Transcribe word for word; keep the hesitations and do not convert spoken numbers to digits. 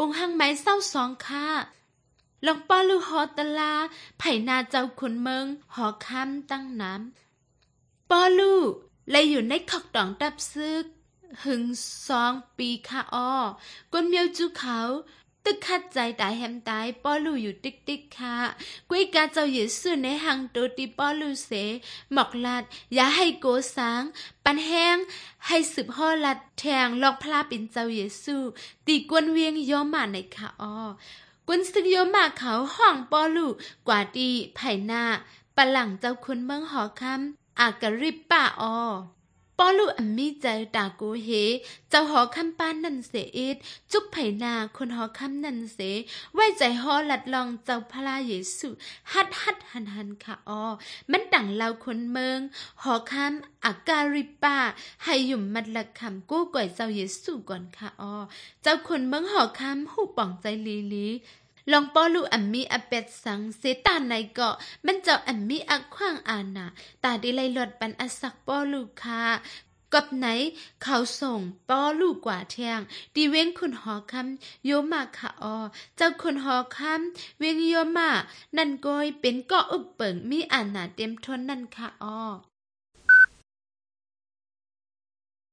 งหังไม้เศร้าสองค่ะลองป้อลูหอตลาไผ่นาเจ้าขุนเมืองหอค้ำตั้งน้ำป้อลูเลยอยู่ในขอกดองดับซึกหึงสองปีค่ะอ้อกวนเมียวจูเขาตึกขัดใจตายแหมตายป้อลูอยู่ติ๊กติ๊กค่ะกุ้ยกาเจ้าเยซูในหังโตตีป้อลูเสหมอกลัดอย่าให้โกสางปันแห้งให้สืบห่อลัดแทงลอกพลาเป็นเจ้าเยซูตีกวนเวียงย่อมาในค่ะอ้อกวนซึกย่อมาเขาห้องป้อลูกว่าดีไผ่หน้าปะหลังเจ้าคุณเมืองหอคำอากะริบป้าอ้อป้อลูอัมมีใจตาโกเฮเจ้าหอคำป้านนั่นเสอิดจุกไผ่นาคนหอคำนั่นเสไว้ใจหอลัดลองเจ้าพระเยซูฮัดฮัดหันหันค่ะอ้อมันดังเล่าคนเมืองหอคำอากาลิป้าให้หยุ่มมัดละคำกู้ก่อยเจ้าเยซูก่อนค่ะอ้อเจ้าคนเมืองหอคำหูป่องใจลีลีลองป้อลูอัมมีอเป็ดสังเสตานในเกาะมันเจ้าอัมมีอักขว้างอานาตาได้ไล่หลดปันอสักป้อลูค่ะกับไหนเขาส่งป้อลูกกว่าเทียงดีเว้งคุณหอคำโยมาค่ะออเจ้าคุณหอคำเวียงโยมานั่นก้อยเป็นเกาะอุบเปิงมีอานาเต็มทนนั่นค่ะออ